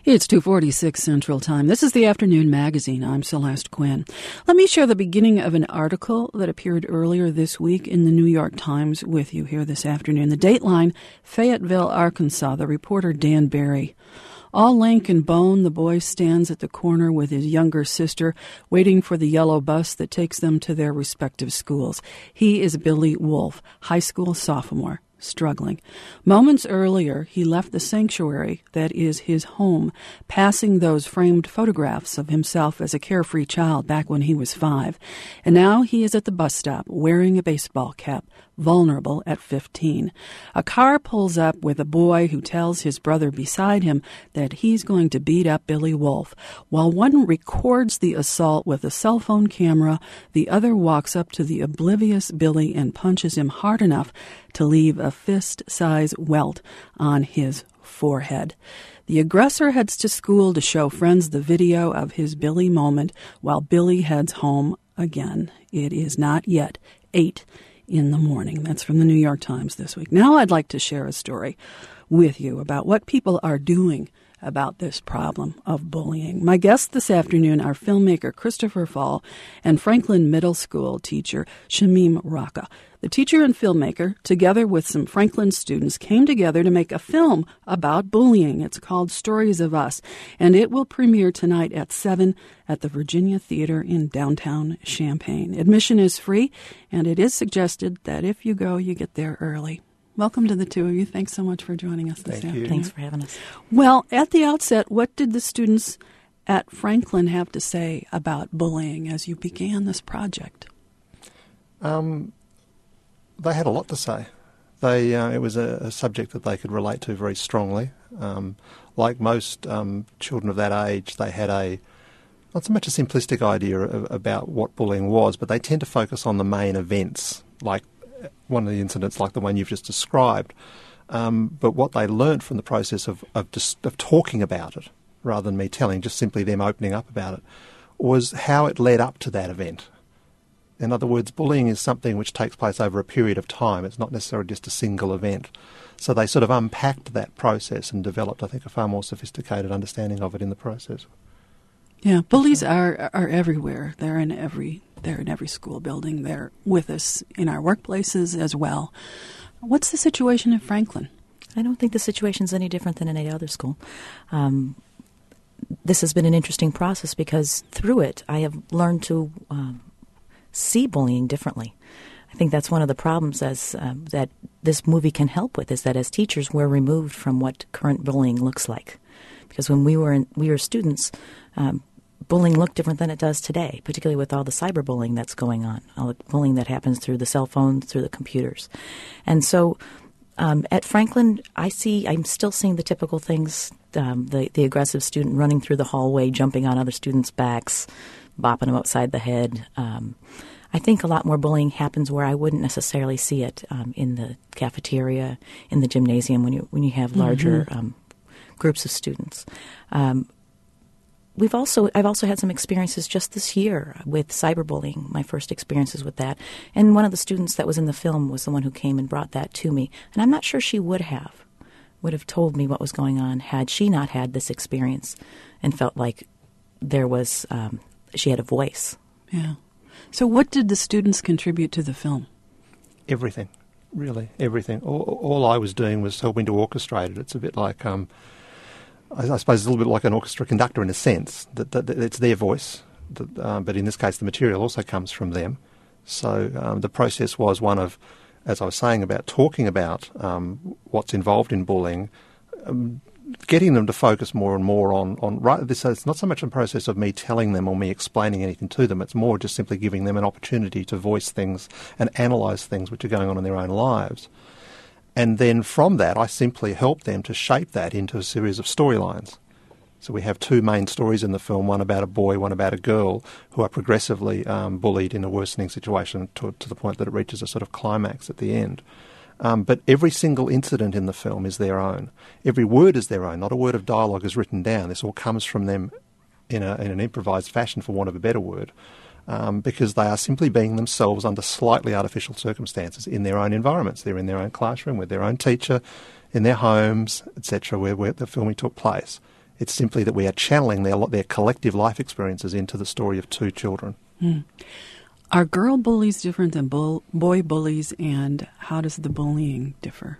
It's 2:46 Central Time. This is the Afternoon Magazine. I'm Celeste Quinn. Let me share the beginning of an article that appeared earlier this week in the New York Times with you here this afternoon. The Dateline, Fayetteville, Arkansas. The reporter Dan Barry. All lank and bone, the boy stands at the corner with his younger sister, waiting for the yellow bus that takes them to their respective schools. He is Billy Wolf, high school sophomore, struggling. Moments earlier, he left the sanctuary that is his home, passing those framed photographs of himself as a carefree child back when he was 5. And now he is at the bus stop, wearing a baseball cap, vulnerable at 15. A car pulls up with a boy who tells his brother beside him that he's going to beat up Billy Wolf. While one records the assault with a cell phone camera, the other walks up to the oblivious Billy and punches him hard enough to leave a fist-size welt on his forehead. The aggressor heads to school to show friends the video of his Billy moment while Billy heads home again. It is not yet 8 in the morning. That's from the New York Times this week. Now I'd like to share a story with you about what people are doing about this problem of bullying. My guests this afternoon are filmmaker Christopher Fall and Franklin Middle School teacher Shamim Raka. The teacher and filmmaker, together with some Franklin students, came together to make a film about bullying. It's called Stories of Us, and it will premiere tonight at 7 at the Virginia Theater in downtown Champaign. Admission is free, and it is suggested that if you go, you get there early. Welcome to the two of you. Thanks so much for joining us this afternoon. Thanks for having us. Well, at the outset, what did the students at Franklin have to say about bullying as you began this project? They had a lot to say. It was a subject that they could relate to very strongly. Like most children of that age, they had not so much a simplistic idea about what bullying was, but they tend to focus on the main events, like one of the incidents like the one you've just described. But what they learnt from the process of talking about it, rather than me telling, just simply them opening up about it, was how it led up to that event. In other words, bullying is something which takes place over a period of time. It's not necessarily just a single event. So they sort of unpacked that process and developed, I think, a far more sophisticated understanding of it in the process. Yeah, bullies are everywhere. They're in every school building. They're with us in our workplaces as well. What's the situation at Franklin? I don't think the situation's any different than in any other school. This has been an interesting process because through it I have learned to see bullying differently. I think that's one of the problems that this movie can help with, is that as teachers we're removed from what current bullying looks like. Because when we were students, bullying looked different than it does today, particularly with all the cyberbullying that's going on, all the bullying that happens through the cell phones, through the computers. And so at Franklin, I'm still seeing the typical things, the aggressive student running through the hallway, jumping on other students' backs, bopping them upside the head. I think a lot more bullying happens where I wouldn't necessarily see it, in the cafeteria, in the gymnasium, when you have larger groups of students. I've also had some experiences just this year with cyberbullying, my first experiences with that. And one of the students that was in the film was the one who came and brought that to me. And I'm not sure she would have told me what was going on had she not had this experience and felt like there was, she had a voice. Yeah. So what did the students contribute to the film? Everything, really, everything. All I was doing was helping to orchestrate it. It's a bit like... I suppose it's a little bit like an orchestra conductor in a sense, that it's their voice, but in this case the material also comes from them. So the process was one of, as I was saying, about talking about what's involved in bullying, getting them to focus more and more on this. So it's not so much a process of me telling them or me explaining anything to them, it's more just simply giving them an opportunity to voice things and analyse things which are going on in their own lives. And then from that, I simply help them to shape that into a series of storylines. So we have two main stories in the film, one about a boy, one about a girl, who are progressively bullied in a worsening situation to the point that it reaches a sort of climax at the end. But every single incident in the film is their own. Every word is their own. Not a word of dialogue is written down. This all comes from them in an improvised fashion, for want of a better word. Because they are simply being themselves under slightly artificial circumstances in their own environments. They're in their own classroom with their own teacher, in their homes, etc., where the filming took place. It's simply that we are channeling their collective life experiences into the story of two children. Are girl bullies different than boy bullies, and how does the bullying differ?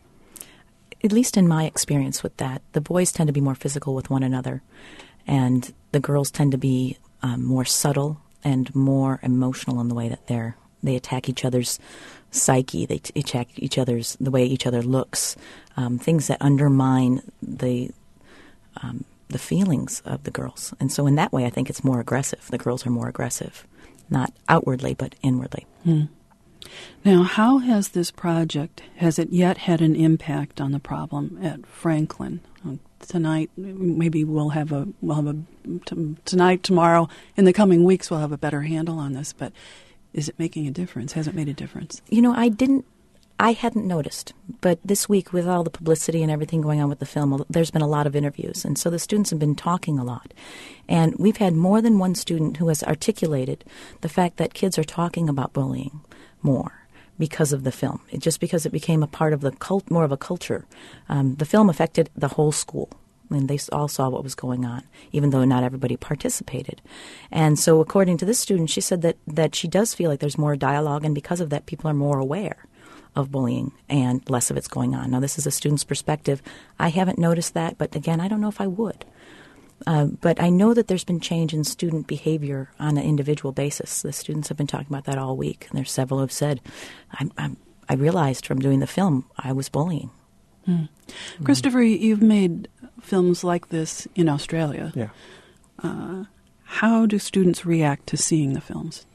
At least in my experience with that, the boys tend to be more physical with one another, and the girls tend to be more subtle and more emotional in the way that they attack each other's psyche, they attack the way each other looks, things that undermine the feelings of the girls. And so in that way, I think it's more aggressive. The girls are more aggressive, not outwardly, but inwardly. Now, how has this project, has it yet had an impact on the problem at Franklin? Tonight, maybe tonight, tomorrow, in the coming weeks, we'll have a better handle on this, but is it making a difference? Has it made a difference? I hadn't noticed, but this week with all the publicity and everything going on with the film, there's been a lot of interviews, and so the students have been talking a lot. And we've had more than one student who has articulated the fact that kids are talking about bullying more because of the film, just because it became a part of more of a culture. The film affected the whole school, and they all saw what was going on, even though not everybody participated. And so according to this student, she said that she does feel like there's more dialogue, and because of that, people are more aware of bullying and less of it's going on. Now, this is a student's perspective. I haven't noticed that, but again, I don't know if I would. But I know that there's been change in student behavior on an individual basis. The students have been talking about that all week, and there's several who have said, I realized from doing the film I was bullying. Christopher, you've made films like this in Australia. Yeah. How do students react to seeing the films?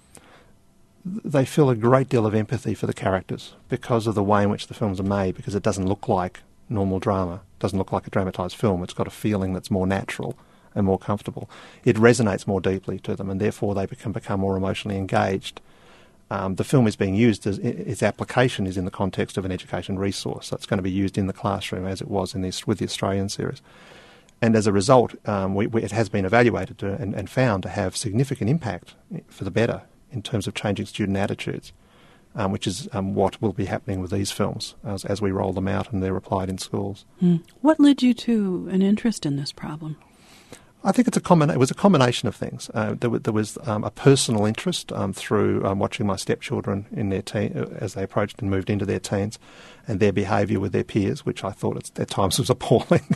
They feel a great deal of empathy for the characters because of the way in which the films are made, because it doesn't look like normal drama, it doesn't look like a dramatised film. It's got a feeling that's more natural and more comfortable. It resonates more deeply to them, and therefore they can become more emotionally engaged. The film is being used as its application is in the context of an education resource. So it's going to be used in the classroom as it was with the Australian series. And as a result, it has been evaluated and found to have significant impact for the better in terms of changing student attitudes, which is what will be happening with these films as we roll them out and they're applied in schools. What led you to an interest in this problem? I think it was a combination of things. There was a personal interest through watching my stepchildren in their as they approached and moved into their teens, and their behaviour with their peers, which I thought at times was appalling.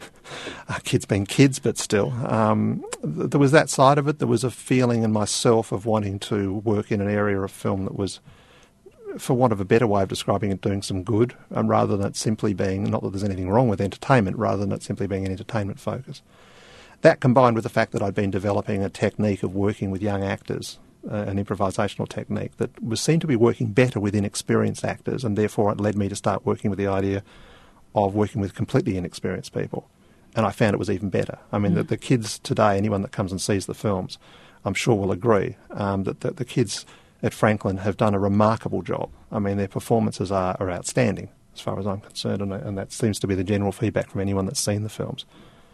Kids being kids, but still. There was that side of it. There was a feeling in myself of wanting to work in an area of film that was, for want of a better way of describing it, doing some good, rather than it simply being, not that there's anything wrong with entertainment, rather than it simply being an entertainment focus. That combined with the fact that I'd been developing a technique of working with young actors, an improvisational technique that seemed to be working better with inexperienced actors, and therefore it led me to start working with the idea of working with completely inexperienced people. And I found it was even better. I mean, the kids today, anyone that comes and sees the films, I'm sure will agree that the kids at Franklin have done a remarkable job. I mean, their performances are outstanding as far as I'm concerned, and that seems to be the general feedback from anyone that's seen the films.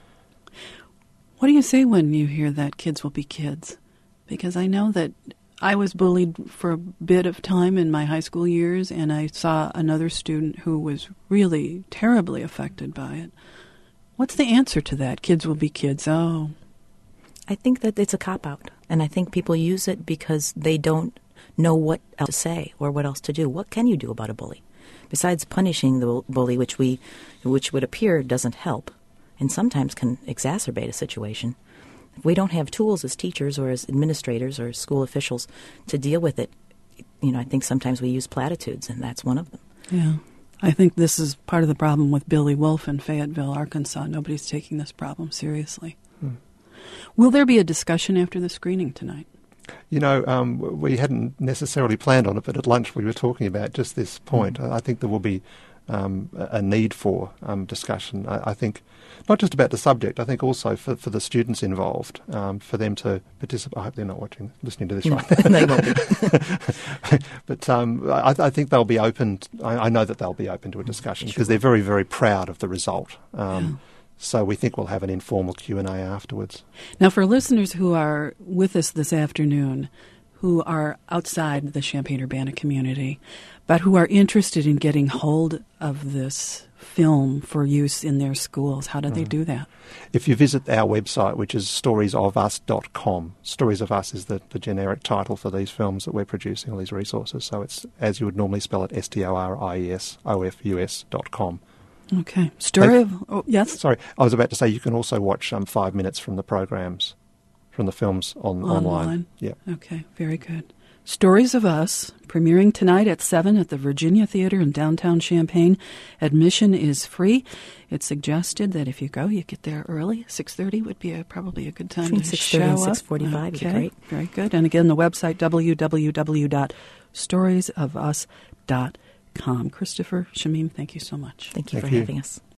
What do you say when you hear that kids will be kids? Because I know that I was bullied for a bit of time in my high school years, and I saw another student who was really terribly affected by it. What's the answer to that? Kids will be kids. Oh. I think that it's a cop-out, and I think people use it because they don't know what else to say or what else to do. What can you do about a bully? Besides punishing the bully, which would appear doesn't help, and sometimes can exacerbate a situation. If we don't have tools as teachers or as administrators or as school officials to deal with it, I think sometimes we use platitudes, and that's one of them. Yeah. I think this is part of the problem with Billy Wolf in Fayetteville, Arkansas. Nobody's taking this problem seriously. Will there be a discussion after the screening tonight? We hadn't necessarily planned on it, but at lunch we were talking about just this point. I think there will be a need for discussion. I think not just about the subject, I think also for the students involved, for them to participate. I hope they're not listening to this right now. They won't be. But I think they'll be open. I know that they'll be open to a discussion because they're very, very proud of the result. So we think we'll have an informal Q&A afterwards. Now, for listeners who are with us this afternoon who are outside the Champaign-Urbana community, but who are interested in getting hold of this film for use in their schools? How do they do that? If you visit our website, which is storiesofus.com, Stories of Us is the generic title for these films that we're producing, all these resources. So it's as you would normally spell it, STORIESOFUS.com. Okay. Yes? Sorry, I was about to say you can also watch 5 minutes from the programs, from the films online. Yeah. Okay, very good. Stories of Us, premiering tonight at 7 at the Virginia Theater in downtown Champaign. Admission is free. It's suggested that if you go, you get there early. 6:30 would be probably a good time Between to 6:30 and show up. 6:45 would be great. Very good. And again, the website, www.storiesofus.com. Christopher, Shamim, thank you so much. Thank you for Thank you. having us.